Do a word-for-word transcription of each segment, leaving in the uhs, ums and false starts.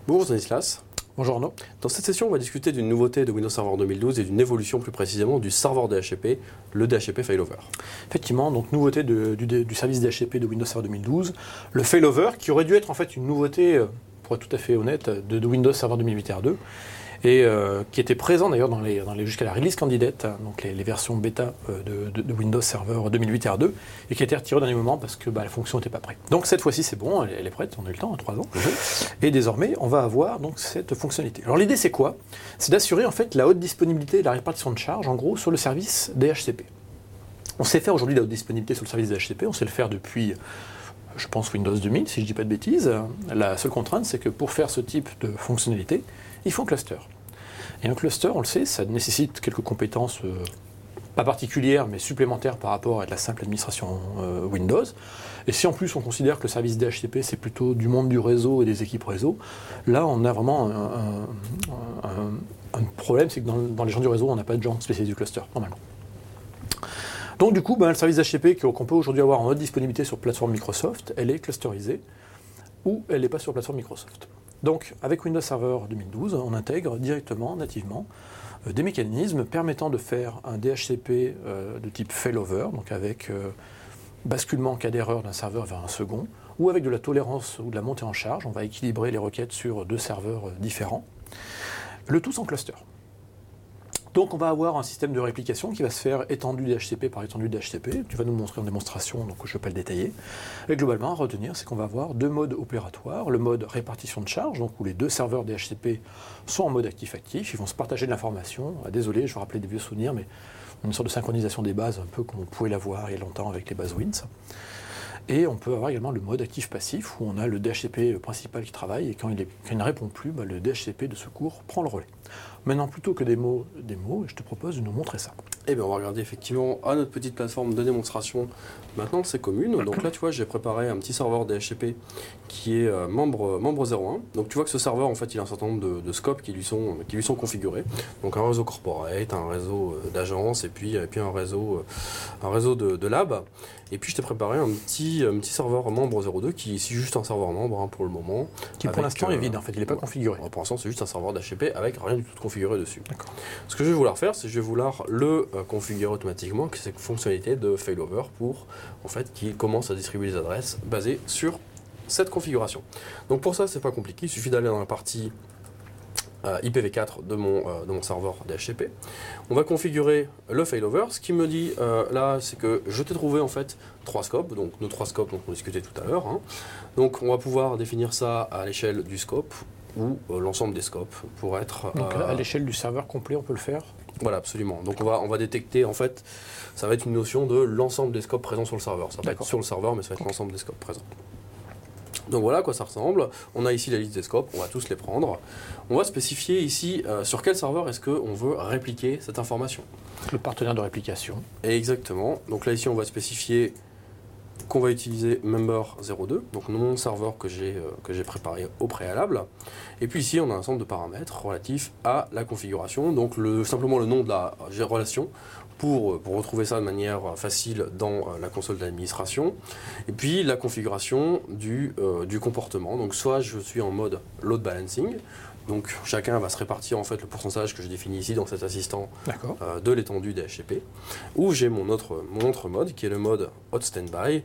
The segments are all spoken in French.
Bonjour Stanislas. Bonjour Arnaud. Dans cette session, on va discuter d'une nouveauté de Windows Server deux mille douze et d'une évolution plus précisément du serveur D H C P, le D H C P Failover. Effectivement, donc nouveauté de- du, du service D H C P de Windows Server deux mille douze, le Failover, qui aurait dû être en fait une nouveauté, euh, pour être tout à fait honnête, de, de Windows Server deux mille huit R deux, et euh, qui était présent d'ailleurs dans les, dans les, jusqu'à la release candidate, hein, donc les, les versions bêta euh, de, de- de Windows Server deux mille huit R deux, et qui a été retirée au dernier moment parce que bah, la fonction n'était pas prête. Donc cette fois-ci c'est bon, elle, elle est prête, on a eu le temps, trois ans, et désormais on va avoir donc cette fonctionnalité. Alors l'idée c'est quoi? C'est d'assurer en fait la haute disponibilité et la répartition de charge en gros sur le service D H C P. On sait faire aujourd'hui la haute disponibilité sur le service D H C P, on sait le faire depuis, je pense, Windows deux mille, si je ne dis pas de bêtises. La seule contrainte, c'est que pour faire ce type de fonctionnalité, il faut un cluster. Et un cluster, on le sait, ça nécessite quelques compétences, euh, pas particulières, mais supplémentaires par rapport à de la simple administration euh, Windows. Et si en plus on considère que le service D H C P, c'est plutôt du monde du réseau et des équipes réseau, là on a vraiment un, un- un- un problème, c'est que dans, dans les gens du réseau, on n'a pas de gens spécialisés du cluster, normalement. Donc du coup, ben, le service D H C P qu'on peut aujourd'hui avoir en haute disponibilité sur plateforme Microsoft, elle est clusterisée ou elle n'est pas sur plateforme Microsoft. Donc avec Windows Server deux mille douze, on intègre directement, nativement, euh, des mécanismes permettant de faire un D H C P euh, de type failover, donc avec euh, basculement en cas d'erreur d'un serveur vers un second, ou avec de la tolérance ou de la montée en charge. On va équilibrer les requêtes sur deux serveurs euh, différents, le tout sans cluster. Donc on va avoir un système de réplication qui va se faire étendu D H C P par étendu D H C P. Tu vas nous le montrer en démonstration, donc je ne vais pas le détailler. Et globalement, à retenir, c'est qu'on va avoir deux modes opératoires. Le mode répartition de charge, donc où les deux serveurs D H C P sont en mode actif-actif. Ils vont se partager de l'information. Ah, désolé, je vais rappeler des vieux souvenirs, mais une sorte de synchronisation des bases, un peu comme on pouvait l'avoir il y a longtemps avec les bases Wins. Et on peut avoir également le mode actif-passif, où on a le D H C P principal qui travaille, et quand il, est, quand il ne répond plus, bah, le D H C P de secours prend le relais. Maintenant, plutôt que des mots, des mots, je te propose de nous montrer ça. Eh bien, on va regarder effectivement à notre petite plateforme de démonstration. Maintenant, c'est commune. Donc là, tu vois, j'ai préparé un petit serveur D H C P qui est euh, membre, membre zéro un. Donc tu vois que ce serveur, en fait, il a un certain nombre de, de scopes qui lui, sont, qui lui sont configurés. Donc un réseau corporate, un réseau euh, d'agence et puis, et puis un réseau, euh, un réseau de, de lab. Et puis je t'ai préparé un petit, un petit serveur membre zéro deux qui est ici juste un serveur membre hein, pour le moment. Qui pour l'instant euh, est vide, en fait, il n'est pas configuré. Pour l'instant, c'est juste un serveur D H C P avec rien du tout configuré dessus. D'accord. Ce que je vais vouloir faire, c'est que je vais vouloir le euh, configurer automatiquement, que c'est cette fonctionnalité de failover pour en fait qu'il commence à distribuer les adresses basées sur cette configuration. Donc pour ça, c'est pas compliqué, il suffit d'aller dans la partie euh, I P v quatre de mon, euh, de mon serveur D H C P. On va configurer le failover. Ce qui me dit euh, là, c'est que je t'ai trouvé en fait trois scopes, donc nos trois scopes dont on discutait tout à l'heure. Hein. Donc on va pouvoir définir ça à l'échelle du scope ou euh, l'ensemble des scopes pour être... Donc euh, à l'échelle du serveur complet, on peut le faire. Voilà, absolument. Donc on va, on va détecter, en fait, ça va être une notion de l'ensemble des scopes présents sur le serveur. Ça va pas être sur le serveur, mais ça va être l'ensemble des scopes présents. Donc voilà à quoi ça ressemble. On a ici la liste des scopes, on va tous les prendre. On va spécifier ici euh, sur quel serveur est-ce qu'on veut répliquer cette information. Le partenaire de réplication. Et exactement. Donc là ici on va spécifier qu'on va utiliser member zéro deux, donc mon serveur que j'ai euh, que j'ai préparé au préalable. Et puis ici on a un ensemble de paramètres relatifs à la configuration, donc le, simplement le nom de la relation pour, pour retrouver ça de manière facile dans euh, la console d'administration. Et puis la configuration du, euh, du comportement, donc soit je suis en mode load balancing, donc chacun va se répartir en fait le pourcentage que je définis ici dans cet assistant euh, de l'étendue D H C P. Ou j'ai mon autre, mon autre mode qui est le mode hot standby.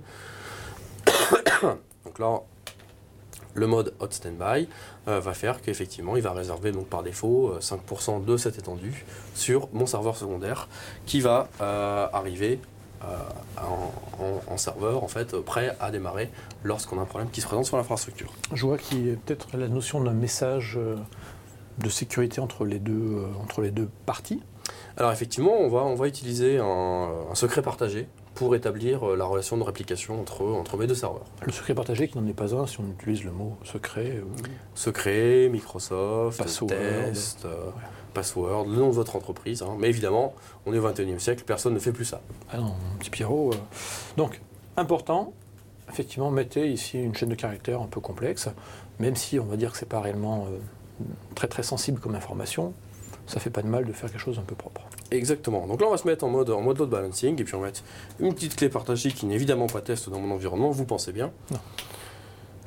Donc là, le mode hot standby euh, va faire qu'effectivement il va réserver donc par défaut euh, cinq pour cent de cette étendue sur mon serveur secondaire qui va euh, arriver euh, en, en, en serveur en fait prêt à démarrer lorsqu'on a un problème qui se présente sur l'infrastructure. Je vois qu'il y a peut-être la notion d'un message de sécurité entre les deux, euh, entre les deux parties. Alors effectivement, on va, on va utiliser un, un secret partagé pour établir la relation de réplication entre, entre mes deux serveurs. Le secret partagé qui n'en est pas un si on utilise le mot secret. Ou... Secret, Microsoft, password, test, euh, ouais. password, le nom de votre entreprise. Hein. Mais évidemment, on est au vingt et unième siècle, personne ne fait plus ça. Ah non, mon petit Pierrot. Euh... Donc, important, effectivement, mettez ici une chaîne de caractères un peu complexe, même si on va dire que ce n'est pas réellement euh, très très sensible comme information, ça fait pas de mal de faire quelque chose d'un peu propre. Exactement. Donc là, on va se mettre en mode, en mode load balancing, et puis on va mettre une petite clé partagée qui n'est évidemment pas test dans mon environnement, vous pensez bien. Non.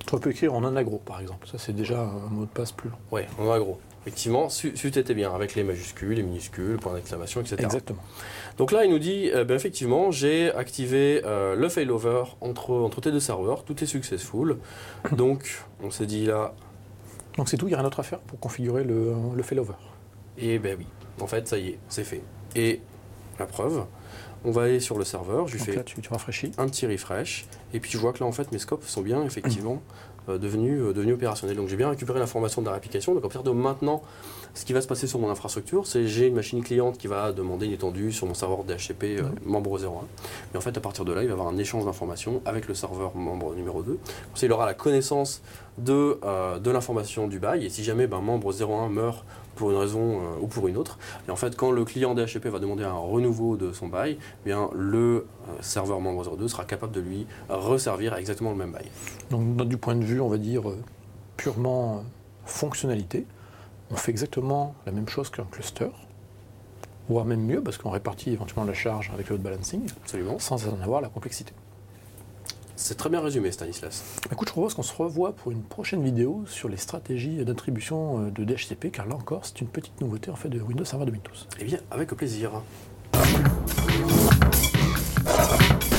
On peut écrire en un agro, par exemple. Ça, c'est déjà un mot de passe plus long. Oui, en agro. Effectivement, c'eût été bien, avec les majuscules, les minuscules, point d'exclamation, et cetera. Exactement. Donc là, il nous dit, euh, ben, effectivement, j'ai activé euh, le failover entre, entre tes deux serveurs, tout est successful. Donc, on s'est dit là... Donc c'est tout, il n'y a rien d'autre à faire pour configurer le, le failover. Et ben oui, en fait, ça y est, c'est fait. Et la preuve, on va aller sur le serveur, je lui Donc fais là, tu, tu rafraîchis. un petit refresh, et puis je vois que là, en fait, mes scopes sont bien, effectivement, euh, devenus, euh, devenus opérationnels. Donc j'ai bien récupéré l'information de la réplication. Donc à partir de maintenant, ce qui va se passer sur mon infrastructure, c'est j'ai une machine cliente qui va demander une étendue sur mon serveur D H C P euh, Mhm. membre zéro un. Mais en fait, à partir de là, il va y avoir un échange d'informations avec le serveur membre numéro deux. Comme ça, il aura la connaissance de, euh, de l'information du bail, et si jamais ben, membre zéro un meurt pour une raison euh, ou pour une autre, et en fait, quand le client D H C P va demander un renouveau de son bail, eh bien, le euh, serveur membre zéro deux sera capable de lui resservir exactement le même bail. Donc du point de vue, on va dire, euh, purement euh, fonctionnalité, on fait exactement la même chose qu'un cluster, voire même mieux, parce qu'on répartit éventuellement la charge avec le load balancing, Absolument. sans en avoir la complexité. C'est très bien résumé, Stanislas. Écoute, je propose qu'on se revoie pour une prochaine vidéo sur les stratégies d'attribution de D H C P, car là encore, c'est une petite nouveauté en fait de Windows Server deux mille douze. Eh bien, avec plaisir.